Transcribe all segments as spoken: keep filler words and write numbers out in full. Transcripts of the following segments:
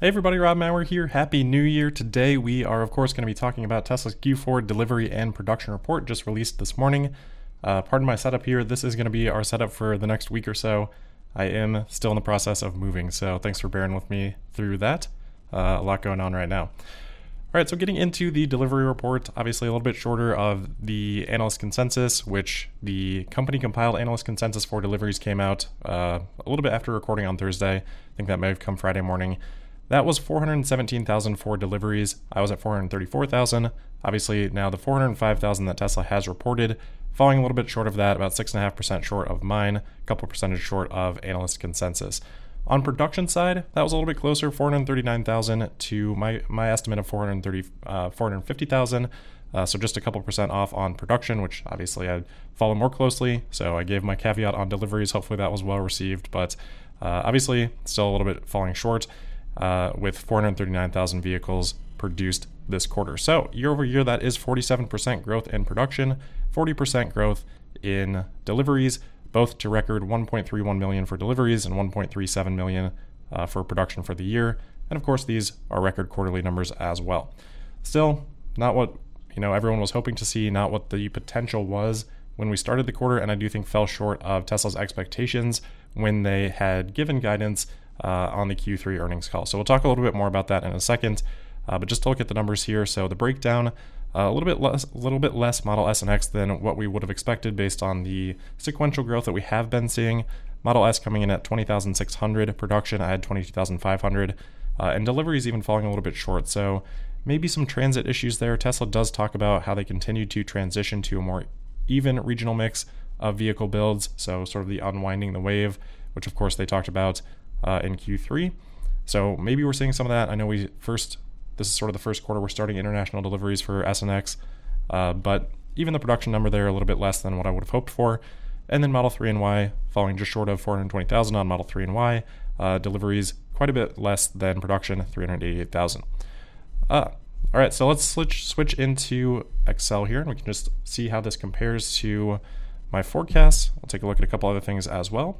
Hey everybody, Rob Maurer here. Happy New Year. Today we are of course going to be talking about Tesla's Q four delivery and production report just released this morning. Uh, pardon my setup here. This is going to be our setup for the next week or so. I am still in the process of moving, so thanks for bearing with me through that. Uh, a lot going on right now. All right, so getting into the delivery report, obviously a little bit shorter of the analyst consensus, which the company compiled analyst consensus for deliveries came out uh, a little bit after recording on Thursday. I think that may have come Friday morning. That was four hundred seventeen thousand for deliveries. I was at four hundred thirty-four thousand. Obviously, now the four hundred five thousand that Tesla has reported, falling a little bit short of that, about six point five percent short of mine, a couple percentage short of analyst consensus. On production side, that was a little bit closer, four hundred thirty-nine thousand to my, my estimate of four hundred thirty, uh, four hundred fifty thousand. Uh, so just a couple percent off on production, which obviously I'd follow more closely. So I gave my caveat on deliveries. Hopefully that was well received, but uh, obviously still a little bit falling short. Uh, with four hundred thirty-nine thousand vehicles produced this quarter. So year over year, that is forty-seven percent growth in production, forty percent growth in deliveries, both to record one point three one million for deliveries and one point three seven million uh, for production for the year. And of course, these are record quarterly numbers as well. Still, not what you know everyone was hoping to see, not what the potential was when we started the quarter, and I do think fell short of Tesla's expectations when they had given guidance Uh, on the Q three earnings call. So we'll talk a little bit more about that in a second, uh, but just to look at the numbers here. So the breakdown, uh, a little bit less, a little bit less Model S and X than what we would have expected based on the sequential growth that we have been seeing. Model S coming in at twenty thousand six hundred production. I had twenty-two thousand five hundred, uh, and deliveries even falling a little bit short. So maybe some transit issues there. Tesla does talk about how they continue to transition to a more even regional mix of vehicle builds. So sort of the unwinding the wave, which of course they talked about Uh, in Q three. So maybe we're seeing some of that. I know we first, this is sort of the first quarter we're starting international deliveries for S and X, uh, but even the production number there a little bit less than what I would have hoped for. And then Model three and Y falling just short of four hundred twenty thousand on Model three and Y. Uh, deliveries quite a bit less than production, three hundred eighty-eight thousand. Uh, all right, so let's switch, switch into Excel here, and we can just see how this compares to my forecasts. I'll take a look at a couple other things as well.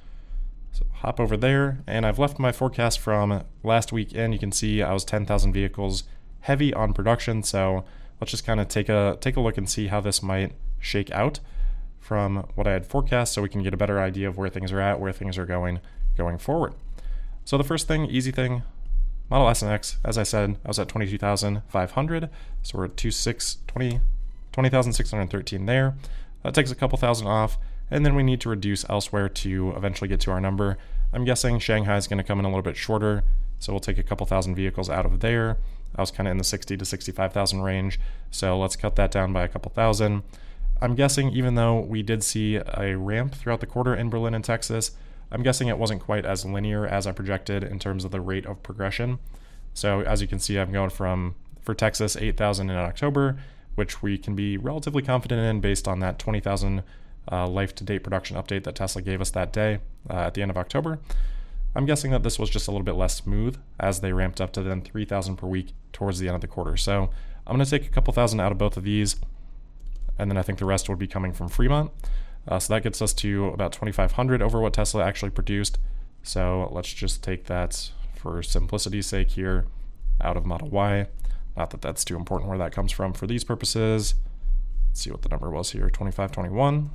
So hop over there, and I've left my forecast from last week in. You can see I was ten thousand vehicles heavy on production, so let's just kind of take a take a look and see how this might shake out from what I had forecast, so we can get a better idea of where things are at, where things are going going forward. So the first thing, easy thing, Model S and X, as I said, I was at twenty-two thousand five hundred, so we're at twenty thousand six hundred thirteen there. That takes a couple thousand off. And then we need to reduce elsewhere to eventually get to our number. I'm guessing Shanghai is going to come in a little bit shorter, so we'll take a couple thousand vehicles out of there. I was kind of in the sixty to sixty-five thousand range, so let's cut that down by a couple thousand. I'm guessing even though we did see a ramp throughout the quarter in Berlin and Texas, I'm guessing it wasn't quite as linear as I projected in terms of the rate of progression. So as you can see, I'm going from, for Texas, eight thousand in October, which we can be relatively confident in based on that twenty thousand Uh, life-to-date production update that Tesla gave us that day uh, at the end of October. I'm guessing that this was just a little bit less smooth as they ramped up to then three thousand per week towards the end of the quarter. So I'm going to take a couple thousand out of both of these, and then I think the rest would be coming from Fremont. Uh, so that gets us to about twenty-five hundred over what Tesla actually produced. So let's just take that for simplicity's sake here out of Model Y. Not that that's too important where that comes from for these purposes. Let's see what the number was here, twenty-five twenty-one.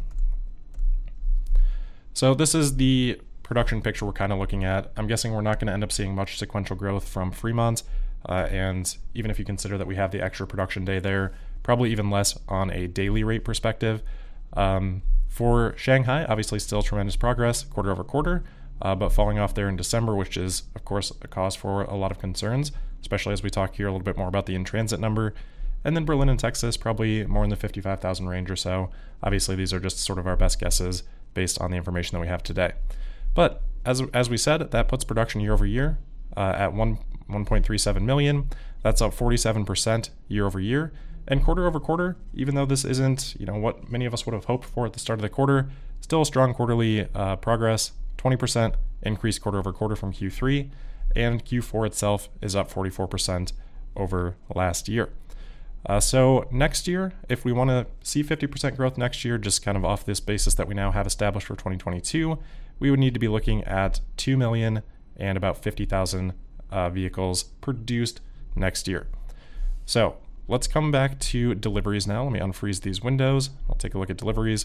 So this is the production picture we're kind of looking at. I'm guessing we're not going to end up seeing much sequential growth from Fremont. Uh, and even if you consider that we have the extra production day there, probably even less on a daily rate perspective. Um, for Shanghai, obviously still tremendous progress quarter over quarter, uh, but falling off there in December, which is, of course, a cause for a lot of concerns, especially as we talk here a little bit more about the in-transit number. And then Berlin and Texas, probably more in the fifty-five thousand range or so. Obviously, these are just sort of our best guesses based on the information that we have today. But as as we said, that puts production year over year uh, at one one point three seven million. That's up forty-seven percent year over year, and quarter over quarter. Even though this isn't you know what many of us would have hoped for at the start of the quarter, still a strong quarterly uh, progress. twenty percent increase quarter over quarter from Q three, and Q four itself is up forty-four percent over last year. Uh, so next year, if we want to see fifty percent growth next year, just kind of off this basis that we now have established for twenty twenty-two, we would need to be looking at two million and about fifty thousand uh, vehicles produced next year. So let's come back to deliveries now. Let me unfreeze these windows. I'll take a look at deliveries,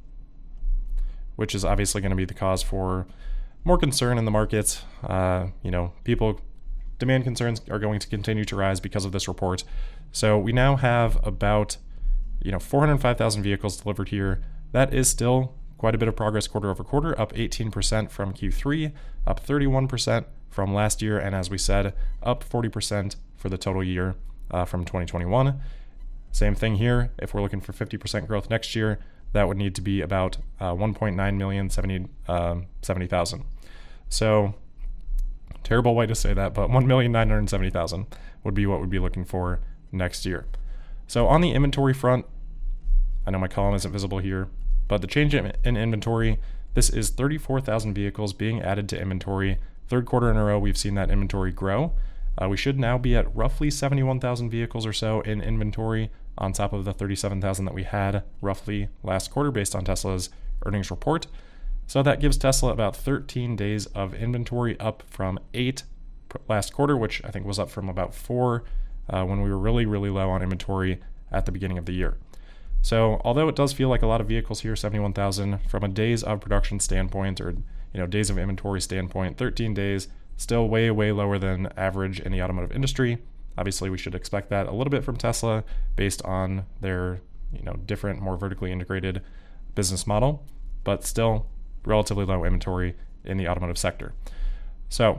which is obviously going to be the cause for more concern in the markets. Uh, you know, people, demand concerns are going to continue to rise because of this report. So we now have about, you know, four hundred five thousand vehicles delivered here. That is still quite a bit of progress quarter over quarter, up eighteen percent from Q three, up thirty-one percent from last year, and as we said, up forty percent for the total year uh, from twenty twenty-one. Same thing here. If we're looking for fifty percent growth next year, that would need to be about uh, one point nine million, seventy thousand. So terrible way to say that, but one million nine hundred seventy thousand would be what we'd be looking for next year. So on the inventory front, I know my column isn't visible here, but the change in inventory, this is thirty-four thousand vehicles being added to inventory. Third quarter in a row, we've seen that inventory grow. Uh, we should now be at roughly seventy-one thousand vehicles or so in inventory on top of the thirty-seven thousand that we had roughly last quarter based on Tesla's earnings report. So that gives Tesla about thirteen days of inventory, up from eight last quarter, which I think was up from about four uh, when we were really, really low on inventory at the beginning of the year. So although it does feel like a lot of vehicles here, seventy-one thousand, from a days of production standpoint, or you know days of inventory standpoint, thirteen days, still way, way lower than average in the automotive industry. Obviously, we should expect that a little bit from Tesla based on their you know different, more vertically integrated business model, but still relatively low inventory in the automotive sector. So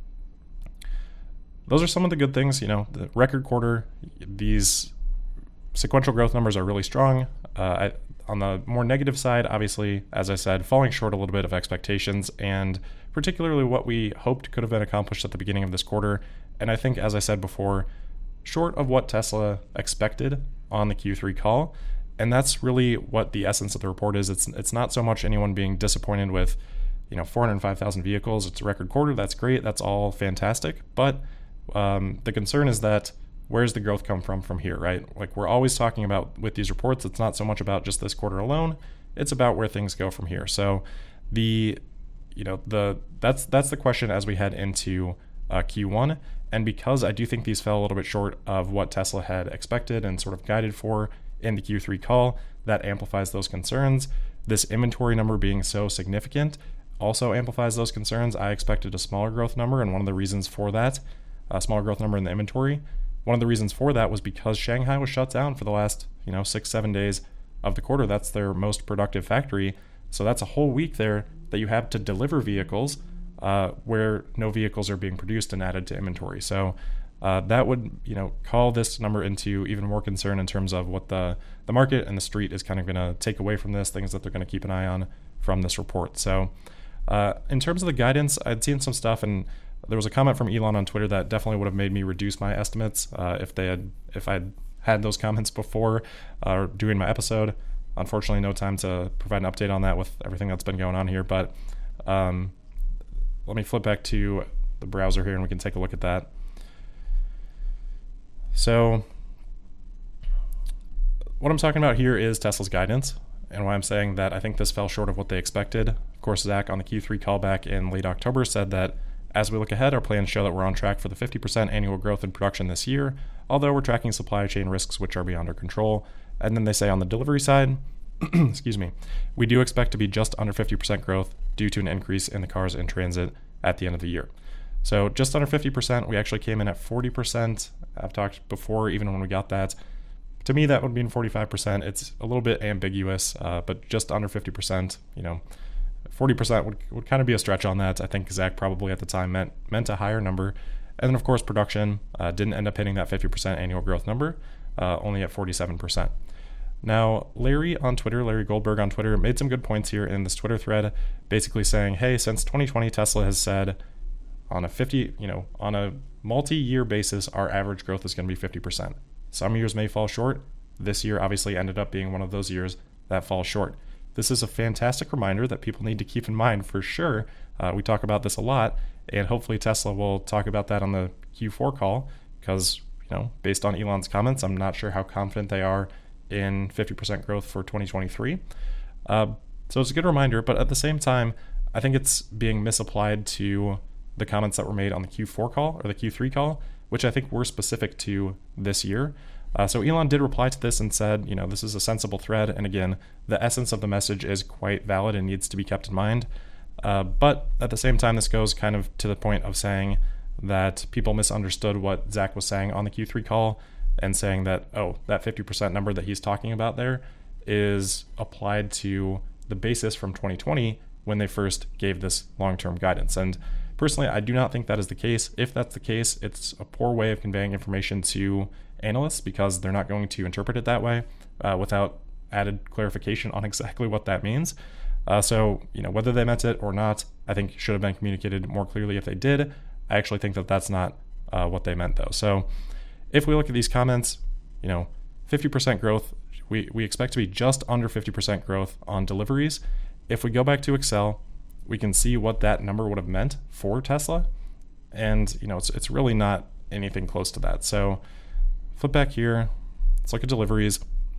those are some of the good things. You know, the record quarter, these sequential growth numbers are really strong. Uh, I, on the more negative side, obviously, as I said, falling short a little bit of expectations, and particularly what we hoped could have been accomplished at the beginning of this quarter. And I think, as I said before, short of what Tesla expected on the Q three call. And that's really what the essence of the report is. It's it's not so much anyone being disappointed with, you know, four hundred five thousand vehicles. It's a record quarter. That's great. That's all fantastic. But um, the concern is that where's the growth come from from here, right? Like we're always talking about with these reports, it's not so much about just this quarter alone. It's about where things go from here. So the, you know, the that's that's the question as we head into uh, Q one. And because I do think these fell a little bit short of what Tesla had expected and sort of guided for in the Q three call, that amplifies those concerns. This inventory number being so significant also amplifies those concerns. I expected a smaller growth number, and one of the reasons for that, a smaller growth number in the inventory, one of the reasons for that was because Shanghai was shut down for the last, you know, six, seven days of the quarter. That's their most productive factory. So that's a whole week there that you have to deliver vehicles uh, where no vehicles are being produced and added to inventory. So Uh, that would, you know, call this number into even more concern in terms of what the, the market and the street is kind of going to take away from this, things that they're going to keep an eye on from this report. So uh, in terms of the guidance, I'd seen some stuff, and there was a comment from Elon on Twitter that definitely would have made me reduce my estimates uh, if they had, if I'd had those comments before uh, doing my episode. Unfortunately, no time to provide an update on that with everything that's been going on here. But um, let me flip back to the browser here and we can take a look at that. So what I'm talking about here is Tesla's guidance, and why I'm saying that I think this fell short of what they expected. Of course, Zach on the Q three callback in late October said that as we look ahead, our plans show that we're on track for the fifty percent annual growth in production this year, although we're tracking supply chain risks which are beyond our control. And then they say on the delivery side, excuse me, we do expect to be just under fifty percent growth due to an increase in the cars in transit at the end of the year. So just under fifty percent, we actually came in at forty percent. I've talked before, even when we got that. To me, that would mean forty-five percent. It's a little bit ambiguous, uh, but just under fifty percent, you know, forty percent would, would kind of be a stretch on that. I think Zach probably at the time meant meant a higher number. And then, of course, production uh, didn't end up hitting that fifty percent annual growth number, uh, only at forty-seven percent. Now, Larry on Twitter, Larry Goldberg on Twitter, made some good points here in this Twitter thread, basically saying, hey, since twenty twenty, Tesla has said on a fifty, you know, on a multi-year basis, our average growth is going to be fifty percent. Some years may fall short. This year obviously ended up being one of those years that falls short. This is a fantastic reminder that people need to keep in mind for sure. Uh, we talk about this a lot, and hopefully Tesla will talk about that on the Q four call, because, you know, based on Elon's comments, I'm not sure how confident they are in fifty percent growth for twenty twenty-three. Uh, so it's a good reminder, but at the same time, I think it's being misapplied to the comments that were made on the Q four call or the Q three call, which I think were specific to this year. Uh, so Elon did reply to this and said, you know, this is a sensible thread. And again, the essence of the message is quite valid and needs to be kept in mind. Uh, but at the same time, this goes kind of to the point of saying that people misunderstood what Zach was saying on the Q three call and saying that, oh, that fifty percent number that he's talking about there is applied to the basis from twenty twenty when they first gave this long-term guidance. And personally, I do not think that is the case. If that's the case, it's a poor way of conveying information to analysts because they're not going to interpret it that way uh, without added clarification on exactly what that means. Uh, so, you know, whether they meant it or not, I think should have been communicated more clearly if they did. I actually think that that's not uh, what they meant, though. So if we look at these comments, you know, fifty percent growth, we, we expect to be just under fifty percent growth on deliveries. If we go back to Excel, we can see what that number would have meant for Tesla. And, you know, it's, it's really not anything close to that. So flip back here, let's look at deliveries.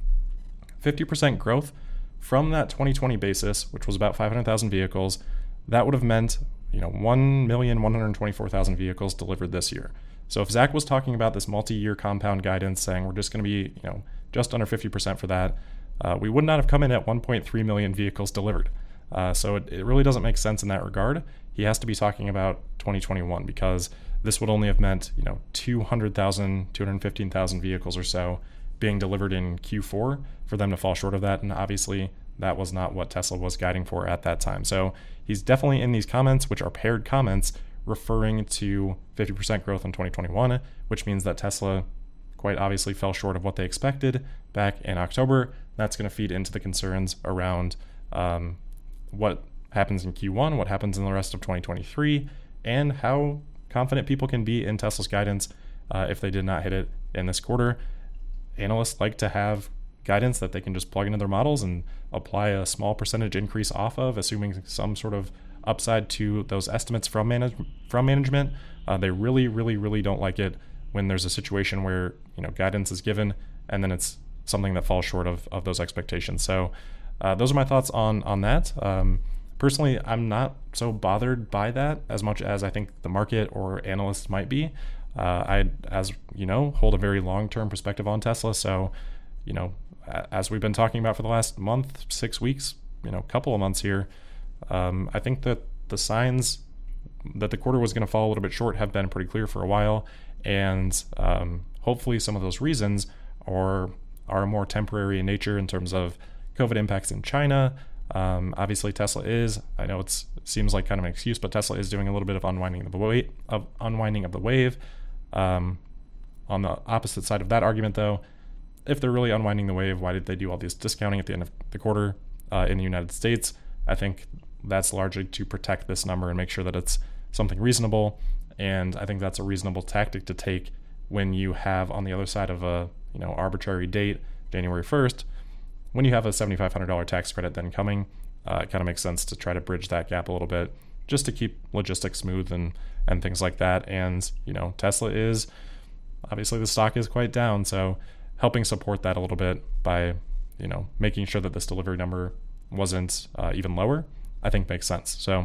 fifty percent growth from that twenty twenty basis, which was about five hundred thousand vehicles, that would have meant, you know, one million one hundred twenty-four thousand vehicles delivered this year. So if Zach was talking about this multi-year compound guidance saying we're just going to be, you know, just under fifty percent for that, uh, we would not have come in at one point three million vehicles delivered. Uh, so it, it really doesn't make sense in that regard. He has to be talking about twenty twenty-one because this would only have meant, you know, two hundred thousand, two hundred fifteen thousand vehicles or so being delivered in Q four for them to fall short of that. And obviously that was not what Tesla was guiding for at that time. So he's definitely in these comments, which are paired comments, referring to fifty percent growth in twenty twenty-one, which means that Tesla quite obviously fell short of what they expected back in October. That's going to feed into the concerns around um, what happens in Q one, what happens in the rest of twenty twenty-three, and how confident people can be in Tesla's guidance uh, if they did not hit it in this quarter. Analysts like to have guidance that they can just plug into their models and apply a small percentage increase off of, assuming some sort of upside to those estimates from manage- from management. Uh, they really, really, really don't like it when there's a situation where, you know, guidance is given and then it's something that falls short of, of those expectations. So uh, those are my thoughts on on that. Um, personally, I'm not so bothered by that as much as I think the market or analysts might be. Uh, I, as you know, hold a very long-term perspective on Tesla. So, you know, as we've been talking about for the last month, six weeks, you know, couple of months here, um, I think that the signs that the quarter was going to fall a little bit short have been pretty clear for a while. And um, hopefully some of those reasons are, are more temporary in nature in terms of COVID impacts in China. Um, obviously Tesla is, I know it's, it seems like kind of an excuse, but Tesla is doing a little bit of unwinding of the wave, of unwinding of the wave. Um, on the opposite side of that argument, though, if they're really unwinding the wave, why did they do all this discounting at the end of the quarter uh, in the United States? I think that's largely to protect this number and make sure that it's something reasonable. And I think that's a reasonable tactic to take when you have on the other side of a, you know, arbitrary date, January first, when you have a seven thousand five hundred dollars tax credit then coming, uh, it kind of makes sense to try to bridge that gap a little bit just to keep logistics smooth and, and things like that. And, you know, Tesla is, obviously the stock is quite down, so helping support that a little bit by, you know, making sure that this delivery number wasn't uh, even lower, I think makes sense. So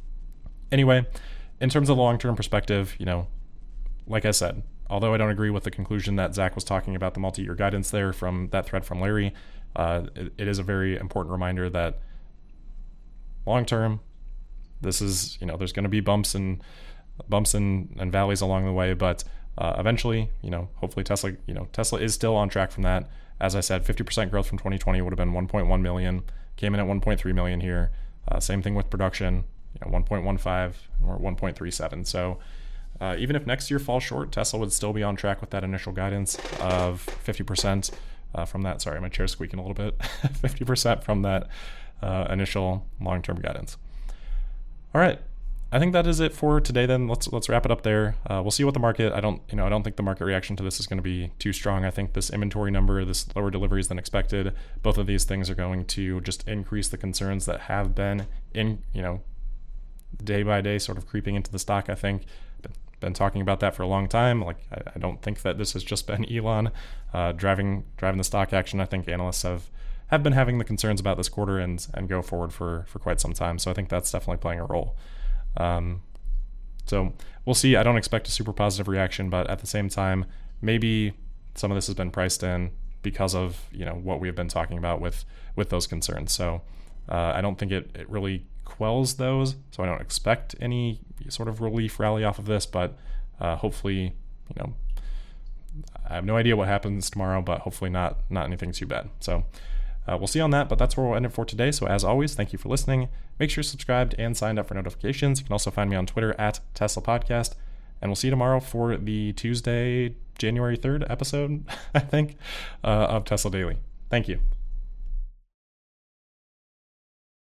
anyway, in terms of long-term perspective, you know, like I said, although I don't agree with the conclusion that Zach was talking about the multi-year guidance there from that thread from Larry, uh, it, it is a very important reminder that long-term, this is, you know, there's going to be bumps and bumps and, and valleys along the way, but uh, eventually, you know, hopefully Tesla, you know, Tesla is still on track from that. As I said, fifty percent growth from twenty twenty would have been one point one million, came in at one point three million here. Uh, same thing with production, you know, one point one five or one point three seven. So uh, even if next year falls short, Tesla would still be on track with that initial guidance of fifty percent uh, from that. Sorry, my chair's squeaking a little bit. fifty percent from that uh, initial long-term guidance. All right, I think that is it for today. Then let's let's wrap it up there. Uh, we'll see what the market. I don't you know I don't think the market reaction to this is going to be too strong. I think this inventory number, this lower deliveries than expected, both of these things are going to just increase the concerns that have been in you know day by day sort of creeping into the stock. I think been, been talking about that for a long time. Like I, I don't think that this has just been Elon uh, driving driving the stock action. I think analysts have. have been having the concerns about this quarter and and go forward for for quite some time. So I think that's definitely playing a role. Um, So we'll see. I don't expect a super positive reaction, but at the same time, maybe some of this has been priced in because of, you know, what we've been talking about with with those concerns. So uh, I don't think it, it really quells those. So I don't expect any sort of relief rally off of this, but uh, hopefully, you know, I have no idea what happens tomorrow, but hopefully not not anything too bad. So uh, we'll see on that, but that's where we'll end it for today. So as always, thank you for listening. Make sure you're subscribed and signed up for notifications. You can also find me on Twitter at Tesla Podcast, and we'll see you tomorrow for the Tuesday, January third episode, I think, uh, of Tesla Daily. Thank you.